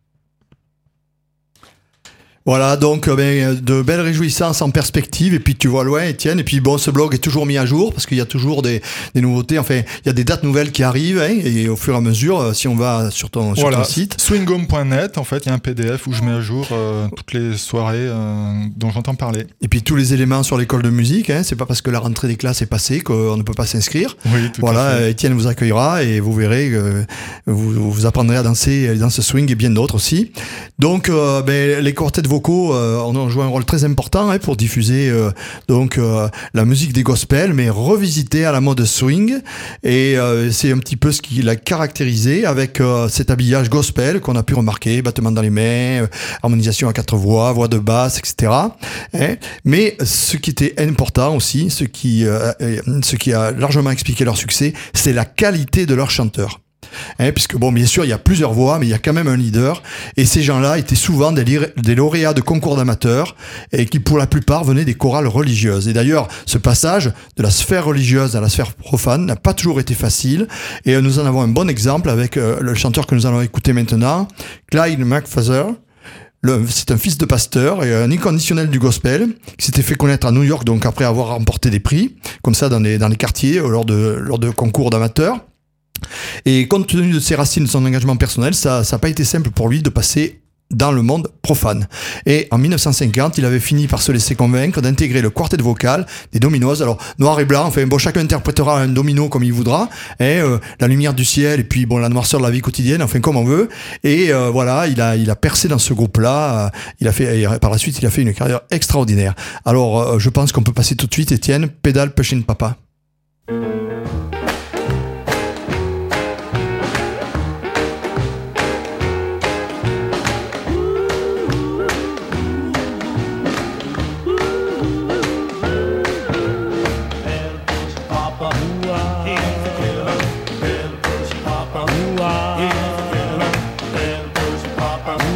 S1: Voilà, donc ben, de belles réjouissances en perspective, et puis tu vois loin, Étienne, et puis bon, ce blog est toujours mis à jour, parce qu'il y a toujours des, des nouveautés, enfin, il y a des dates nouvelles qui arrivent, hein, et au fur et à mesure, si on va sur ton, sur
S4: voilà,
S1: ton site.
S4: swinghome point net, en fait, il y a un P D F où je mets à jour euh, toutes les soirées euh, dont j'entends parler.
S1: Et puis tous les éléments sur l'école de musique, hein, c'est pas parce que la rentrée des classes est passée qu'on ne peut pas s'inscrire.
S4: Oui, tout
S1: voilà,
S4: à fait.
S1: Étienne vous accueillera, et vous verrez que vous, vous apprendrez à danser dans ce swing et bien d'autres aussi. Donc, euh, ben, les quartets vocaux, euh, on ont joué un rôle très important, hein, pour diffuser euh, donc euh, la musique des gospels, mais revisitée à la mode swing, et euh, c'est un petit peu ce qui l'a caractérisé avec euh, cet habillage gospel qu'on a pu remarquer, battement dans les mains, euh, harmonisation à quatre voix, voix de basse, et cetera. Hein. Mais ce qui était important aussi, ce qui, euh, ce qui a largement expliqué leur succès, c'est la qualité de leurs chanteurs. Hein, puisque bon, bien sûr, il y a plusieurs voix, mais il y a quand même un leader, et ces gens-là étaient souvent des, li- des lauréats de concours d'amateurs, et qui pour la plupart venaient des chorales religieuses. Et d'ailleurs, ce passage de la sphère religieuse à la sphère profane n'a pas toujours été facile, et nous en avons un bon exemple avec euh, le chanteur que nous allons écouter maintenant, Clyde McPhaser. Le, c'est un fils de pasteur et un inconditionnel du gospel qui s'était fait connaître à New York, donc après avoir remporté des prix, comme ça dans les, dans les quartiers, lors de, lors de concours d'amateurs. Et compte tenu de ses racines, de son engagement personnel, ça n'a pas été simple pour lui de passer dans le monde profane. Et en dix-neuf cent cinquante, il avait fini par se laisser convaincre d'intégrer le quartet vocal des Dominos. Alors, noir et blanc, enfin bon, chacun interprétera un domino comme il voudra, et euh, la lumière du ciel, et puis bon, la noirceur de la vie quotidienne, enfin comme on veut. Et euh, voilà, il a, il a percé dans ce groupe-là. Euh, il a fait, et par la suite, il a fait une carrière extraordinaire. Alors, euh, je pense qu'on peut passer tout de suite, Étienne, Pédale Pushing Papa.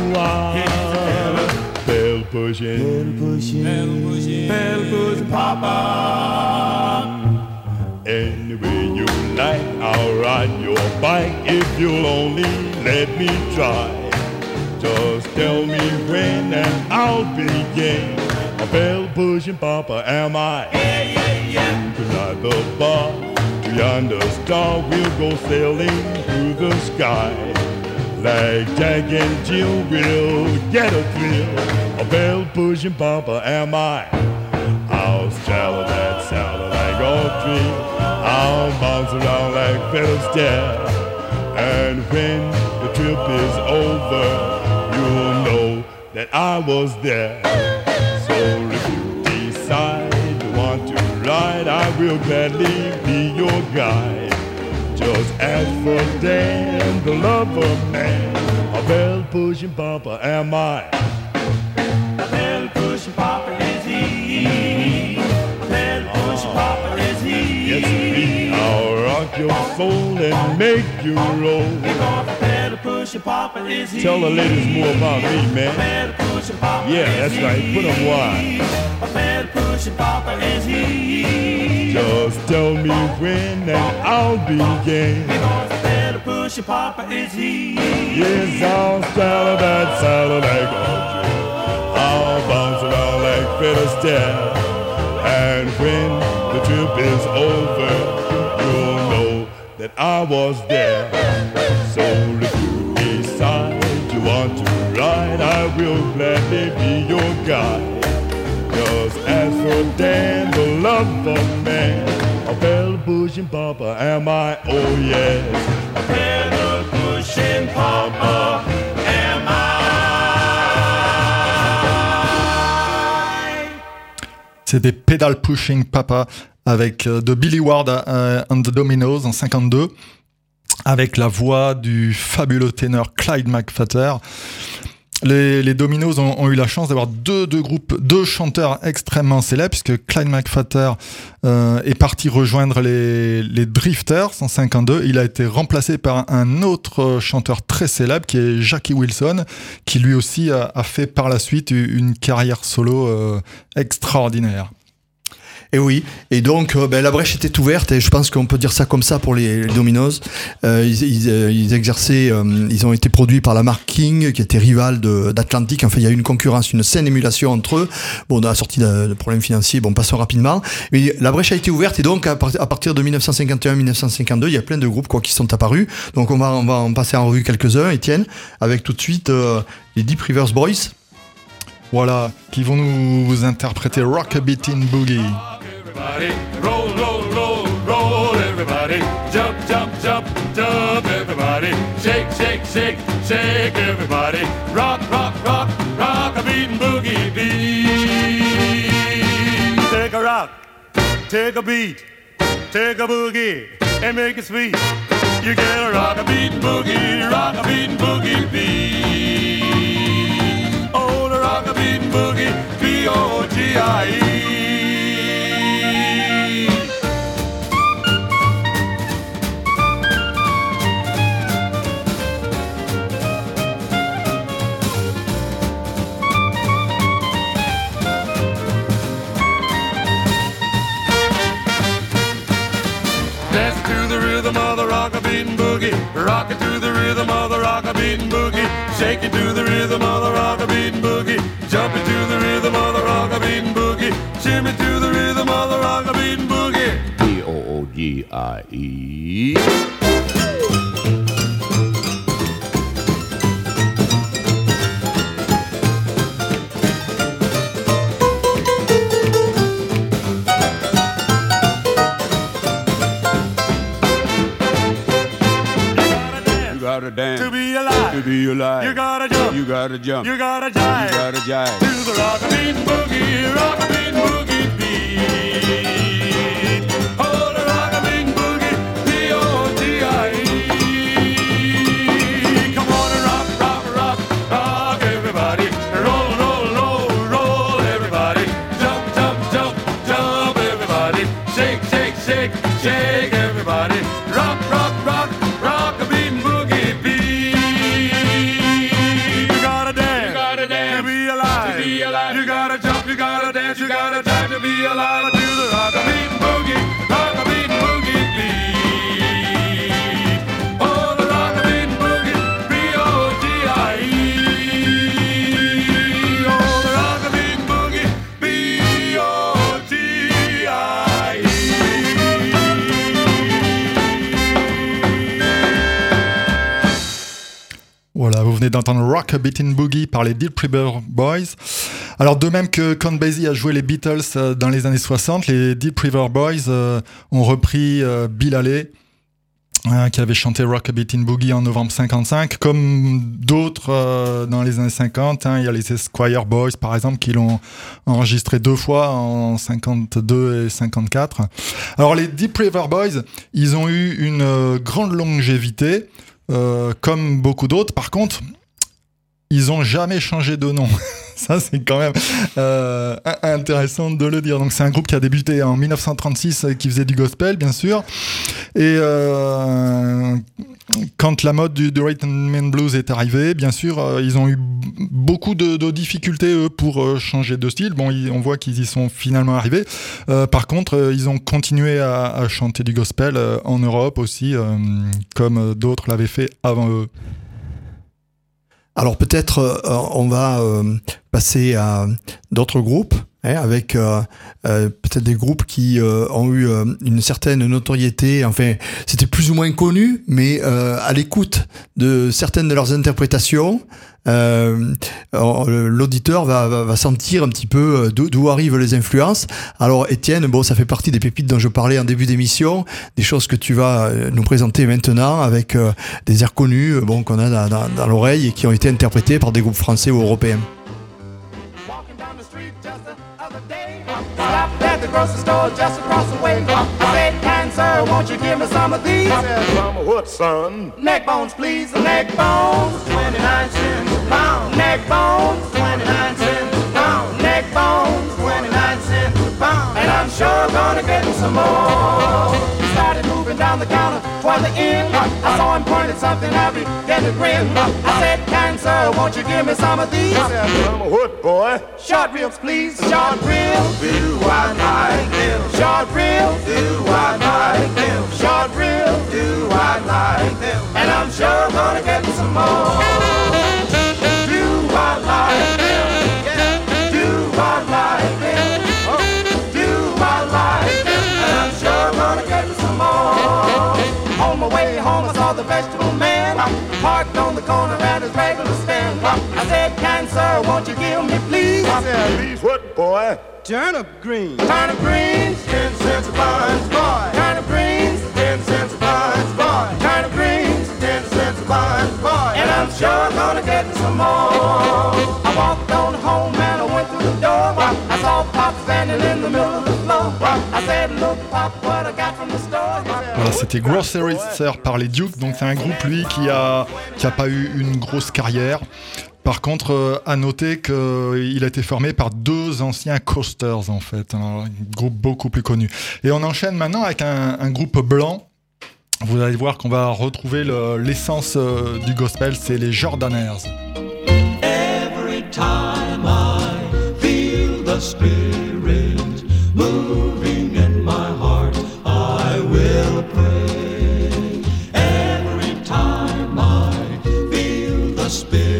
S5: I. Bell pushing, bell pushing, bell pushing, bell pushing, Papa. Any way you like, I'll ride your bike if you'll only let me try. Just tell me when and I'll begin. A bell pushing Papa am I. Yeah, yeah, yeah. Tonight the bar, to yonder star, we'll go sailing through the sky. Like Jack and Jill, we'll get a thrill. A bell pushing Papa am I. I'll straddle that saddle like all three. I'll bounce around like feathers there. And when the trip is over, you'll know that I was there. So if you decide you want to ride, I will gladly be your guide. Just ask for Dan, the lover man. A bell pushing Papa am I. A bell pushing Papa is he. A bell pushing Papa is he. Yes, me. I'll rock your soul and make you roll. Because a bell pushing Papa is he. Tell the ladies more about me, man. A bell pushing Papa yeah, that's is right. Put them wide. A bell pushing Papa is he. Just tell me when and I'll begin. Because a bell pushing Papa is he. Yes, I'll straddle that saddle like a dream. I'll bounce around like feathers there. And when the trip is over, you'll know that I was there. So if you decide you want to ride, I will gladly be your guide. Just as for Dan, the lover man, a bell pushing Papa am I, oh yes. A bell pushing Papa am I.
S4: C'était Pedal Pushing Papa avec euh, de Billy Ward euh, and the Dominoes en cinquante-deux, avec la voix du fabuleux ténor Clyde McPhatter. Les, les Dominoes ont, ont eu la chance d'avoir deux, deux groupes, deux chanteurs extrêmement célèbres, puisque Clyde McPhatter euh, est parti rejoindre les, les Drifters en cinquante-deux. Il a été remplacé par un autre chanteur très célèbre qui est Jackie Wilson, qui lui aussi a, a fait par la suite une carrière solo euh, extraordinaire.
S1: Et oui, et donc euh, ben, la brèche était ouverte, et je pense qu'on peut dire ça comme ça pour les, les Dominoes. Euh, ils, ils, ils exerçaient, euh, ils ont été produits par la marque King, qui était rivale de, d'Atlantic. Enfin, il y a eu une concurrence, une saine émulation entre eux. Bon, dans la sortie de, de problèmes financiers, bon, passons rapidement. Mais la brèche a été ouverte, et donc à, part, à partir de dix-neuf cent cinquante et un dix-neuf cent cinquante-deux, il y a plein de groupes quoi qui sont apparus. Donc on va, on va en passer en revue quelques-uns, Étienne, avec tout de suite euh, les Deep Rivers Boys.
S4: Voilà, qui vont nous interpréter Rockabilly Boogie.
S7: Everybody, roll, roll, roll, roll, everybody, jump, jump, jump, jump, everybody, shake, shake, shake, shake, everybody, rock, rock, rock, rock a beatin' boogie beat. Take a rock, take a beat, take a boogie, and make it sweet. You get a rock a beatin' boogie, rock a beatin' boogie beat. Oh, the rock a beatin' boogie, B O G I E. Rock it to the rhythm of the rock-a-beatin' boogie. Shake it to the rhythm of the rock-a-beatin' boogie. Jump it to the rhythm of the rock-a-beatin' boogie. Shimmy to the rhythm of the rock-a-beatin' boogie. B O O G I E. Dance. To be alive, to be alive, you gotta jump, you gotta jump, you gotta jive, you gotta jive to the rock-a-beatin' boogie, rock-a-beatin' boogie beat. Oh, the rock-a-beatin' boogie, B O G I E. Come on and rock, rock, rock, rock, everybody. Roll, roll, roll, roll, everybody. Jump, jump, jump, jump, everybody. Shake, shake, shake, shake, everybody. Rock, rock, rock, rock-a-beatin' boogie. You gotta dance.
S4: d'entendre Rockabilly Boogie par les Deep River Boys. Alors de même que Count Basie a joué les Beatles euh, dans les années soixante, les Deep River Boys euh, ont repris euh, Bill Haley, euh, qui avait chanté Rockabilly Boogie en novembre cinquante-cinq, comme d'autres euh, dans les années cinquante. Hein, il y a les Esquire Boys par exemple qui l'ont enregistré deux fois en cinquante-deux et cinquante-quatre. Alors les Deep River Boys, ils ont eu une euh, grande longévité, euh, comme beaucoup d'autres. Par contre, ils ont jamais changé de nom. Ça, c'est quand même euh, intéressant de le dire. Donc, c'est un groupe qui a débuté en dix-neuf cent trente-six, qui faisait du gospel, bien sûr. Et euh, quand la mode du, du rhythm and blues est arrivée, bien sûr, euh, ils ont eu beaucoup de, de difficultés, eux, pour euh, changer de style. Bon, ils, on voit qu'ils y sont finalement arrivés. Euh, par contre, euh, ils ont continué à, à chanter du gospel euh, en Europe aussi, euh, comme d'autres l'avaient fait avant eux.
S1: Alors peut-être euh, on va euh, passer à d'autres groupes, hein, avec euh, euh, peut-être des groupes qui euh, ont eu euh, une certaine notoriété. Enfin, c'était plus ou moins connu, mais euh, à l'écoute de certaines de leurs interprétations, euh, l'auditeur va, va, va sentir un petit peu d'où, d'où arrivent les influences. Alors Étienne, bon, ça fait partie des pépites dont je parlais en début d'émission, des choses que tu vas nous présenter maintenant avec euh, des airs connus, bon, qu'on a dans, dans, dans l'oreille et qui ont été interprétés par des groupes français ou européens.
S8: Stopped at the grocery store just across the way. I said, kind sir, won't you give me some of these?
S5: I said, some of what, son?
S8: Neck bones, please. Neck bones, twenty-nine cents a pound. Neck bones, twenty-nine cents a pound. Neck bones, twenty-nine cents a pound. And I'm sure gonna get some more. He started moving down the counter toward the end. I saw him point at something, I began to grin. I said, kind sir, won't you give me some of these?
S5: I said, some of what, boy?
S8: Short ribs, please. Short ribs, do I like them? Short ribs, do I like them? Short ribs, do I like them? And I'm sure gonna get some more. Do I like them? Yeah. Do I like them? Oh. Do I like them? And I'm sure gonna get some more. On my way home, I saw the vegetable man parked on the corner at his regular stand. I said, kind sir, won't you give me please?
S5: I said, please what, boy?
S8: Turnip greens. Turnip greens, ten cents a bunch, boy. Turnip greens, ten cents a bunch, boy. Turnip greens, ten cents a bunch, boy. And I'm sure gonna get some more. I walked on home and I went through the door. I saw Pop standing in the middle of the floor. I said, look, Pop, what I got from the store.
S4: Voilà, c'était Grocery Store par les Dukes. Donc c'est un groupe, lui, qui a qui a pas eu une grosse carrière. Par contre, euh, à noter qu'il a été formé par deux anciens Coasters, en fait, un groupe beaucoup plus connu. Et on enchaîne maintenant avec un, un groupe blanc. Vous allez voir qu'on va retrouver le, l'essence euh, du gospel, c'est les Jordanaires.
S7: Every time I feel the Spirit moving in my heart, I will pray. Every time I feel the Spirit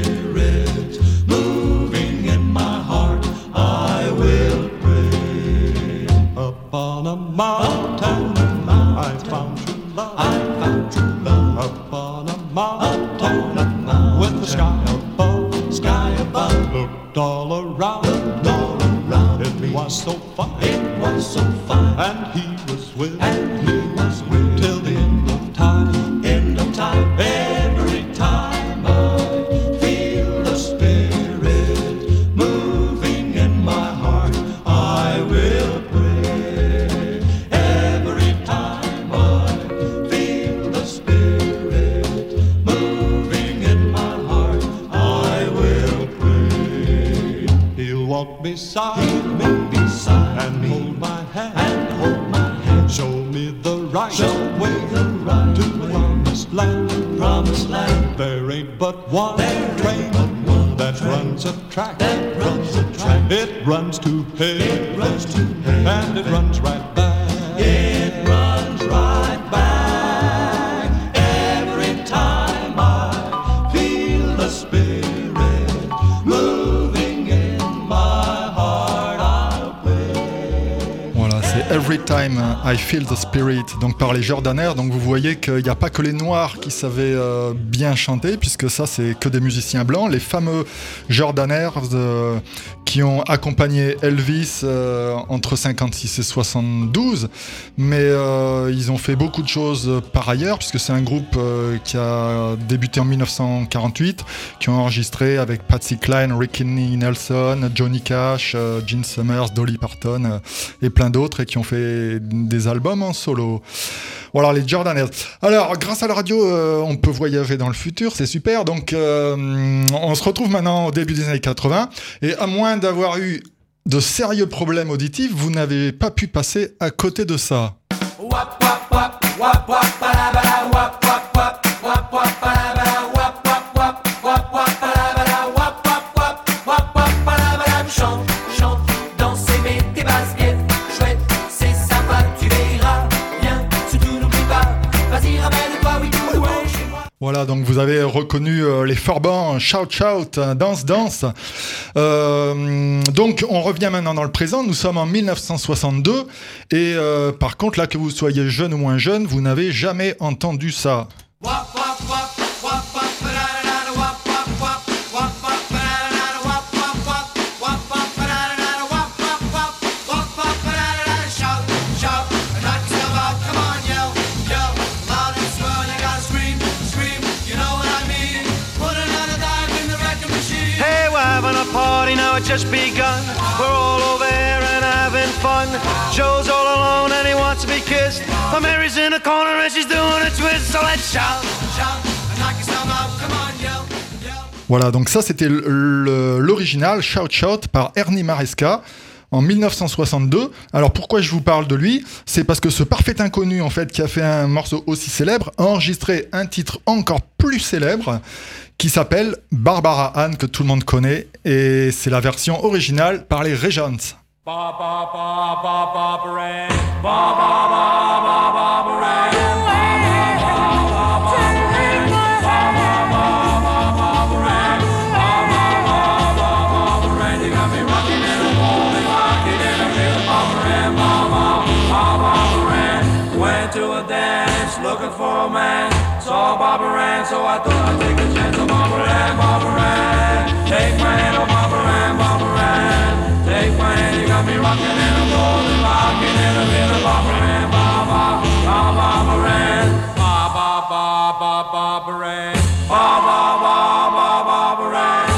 S7: upon a mountain, I found true love. I found true love upon a mountain, with the sky above, sky above. Looked all around, looked all around. It was so fine, it was so fine. And he was with, and he was with, till the end of time, end of time. Every time I feel the Spirit moving in my heart, I will pray. Walk beside me, beside and me, hold my hand, and hold my hand. Show me the right, show me the right to the promised land, promised land. There ain't but one there train but one that train runs a track, that runs a track. It runs to heaven, it runs to heaven, and it runs right back. It runs right back. Every time I feel the Spirit moving in my heart, I'll pray.
S4: Voilà, c'est Every Time I Feel the Spirit, donc par les Jordanaires. Donc vous voyez qu'il n'y a pas que les Noirs qui savaient euh, bien chanter, puisque ça c'est que des musiciens blancs. Les fameux Jordanaires euh, qui ont accompagné Elvis euh, entre cinquante-six et soixante-douze, mais euh, ils ont fait beaucoup de choses par ailleurs, puisque c'est un groupe euh, qui a débuté en dix-neuf cent quarante-huit, qui ont enregistré avec Patsy Cline, Ricky Nelson, Johnny Cash, euh, Gene Summers, Dolly Parton euh, et plein d'autres, et qui ont fait des albums en solo. Voilà, les Jordanaires. Alors, grâce à la radio, euh, on peut voyager dans le futur, c'est super. Donc, euh, on se retrouve maintenant au début des années quatre-vingts, et à moins d'avoir eu de sérieux problèmes auditifs, vous n'avez pas pu passer à côté de ça. Voilà, donc vous avez reconnu euh, les Forbans, Shout Shout, Danse Danse. Euh, donc on revient maintenant dans le présent, nous sommes en dix-neuf cent soixante-deux, et euh, par contre là, que vous soyez jeune ou moins jeune, vous n'avez jamais entendu ça.
S8: Just begun. We're all over here and having fun. Joe's all alone and he wants to be kissed. But Mary's in the corner and she's doing a twist. So let's shout, shout, and knock yourself out. Come on, yell, yell.
S4: Voilà, donc ça c'était l'original Shout Shout par Ernie Maresca en dix-neuf cent soixante-deux. Alors pourquoi je vous parle de lui ? C'est parce que ce parfait inconnu en fait qui a fait un morceau aussi célèbre a enregistré un titre encore plus célèbre qui s'appelle Barbara Ann, que tout le monde connaît, et c'est la version originale par les Regents.
S8: Ba, ba, ba, ba, Barbara Ann. Ba, ba, ba, ba, Barbara Ann. To a dance, looking for a man. Saw Barbara Ann, so I thought I'd take a chance on Barbara Ann, Barbara Ann. Take my hand, oh Barbara Ann, Barbara Ann. Take my hand, you got me rocking and I'm rolling, rocking in the rhythm, Barbara Ann, Barbara, Barbara Ann, Barbara, Barbara, Barbara Ann, Barbara, Barbara, Barbara Ann.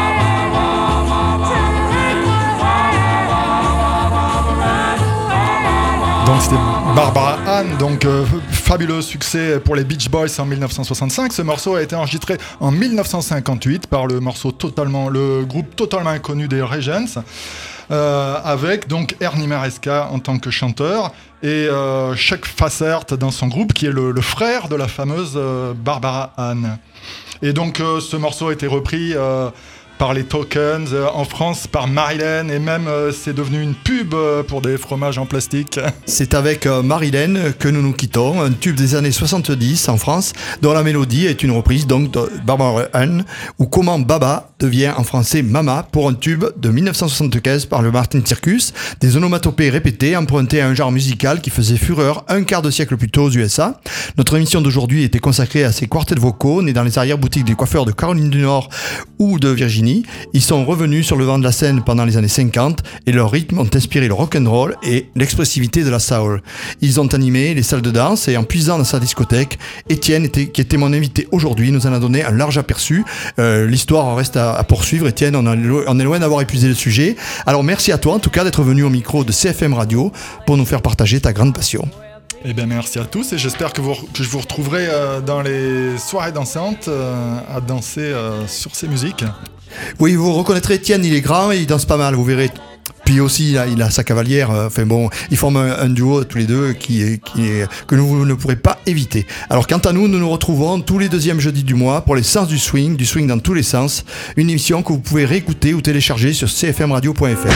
S4: Donc c'était Barbara Ann, donc euh, fabuleux succès pour les Beach Boys en dix-neuf cent soixante-cinq. Ce morceau a été enregistré en dix-neuf cent cinquante-huit par le morceau totalement, le groupe totalement inconnu des Regents, euh, avec donc Ernie Maresca en tant que chanteur et euh, Chuck Fassert dans son groupe, qui est le, le frère de la fameuse euh, Barbara Ann. Et donc euh, ce morceau a été repris euh, par les Tokens, euh, en France par Marilyn, et même euh, c'est devenu une pub euh, pour des fromages en plastique.
S1: C'est avec euh, Marilyn que nous nous quittons, un tube des années soixante-dix en France, dont la mélodie est une reprise donc de Barbara Ann, ou Comment Baba devient en français Mama, pour un tube de dix-neuf cent soixante-quinze par le Martin Circus, des onomatopées répétées empruntés à un genre musical qui faisait fureur un quart de siècle plus tôt aux U S A. Notre émission d'aujourd'hui était consacrée à ces quartets vocaux nés dans les arrière-boutiques des coiffeurs de Caroline du Nord ou de Virginie. Ils sont revenus sur le devant de la scène pendant les années cinquante et leurs rythmes ont inspiré le rock'n'roll et l'expressivité de la soul. Ils ont animé les salles de danse et en puisant dans sa discothèque, Étienne, était, qui était mon invité aujourd'hui, nous en a donné un large aperçu. Euh, l'histoire reste à, à poursuivre. Étienne, on, a, on est loin d'avoir épuisé le sujet. Alors merci à toi en tout cas d'être venu au micro de C F M Radio pour nous faire partager ta grande passion.
S4: Eh bien merci à tous, et j'espère que, vous, que je vous retrouverai euh, dans les soirées dansantes euh, à danser euh, sur ces musiques.
S1: Oui, vous reconnaîtrez Étienne, il est grand et il danse pas mal, vous verrez. Puis aussi, il a, il a sa cavalière. Euh, enfin bon, ils forment un, un duo tous les deux qui, qui est, que vous ne pourrez pas éviter. Alors quant à nous, nous nous retrouvons tous les deuxièmes jeudis du mois pour les sens du swing, du swing dans tous les sens. Une émission que vous pouvez réécouter ou télécharger sur c f m radio point f r.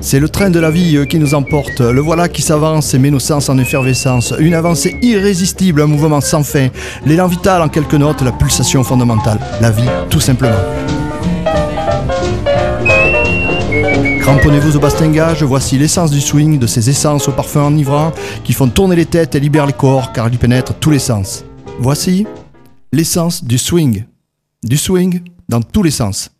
S1: C'est le train de la vie qui nous emporte, le voilà qui s'avance et met nos sens en effervescence. Une avancée irrésistible, un mouvement sans fin, l'élan vital en quelques notes, la pulsation fondamentale, la vie tout simplement. Cramponnez-vous au bastingage, voici l'essence du swing, de ces essences au parfum enivrant qui font tourner les têtes et libèrent les corps car ils pénètrent tous les sens. Voici l'essence du swing, du swing dans tous les sens.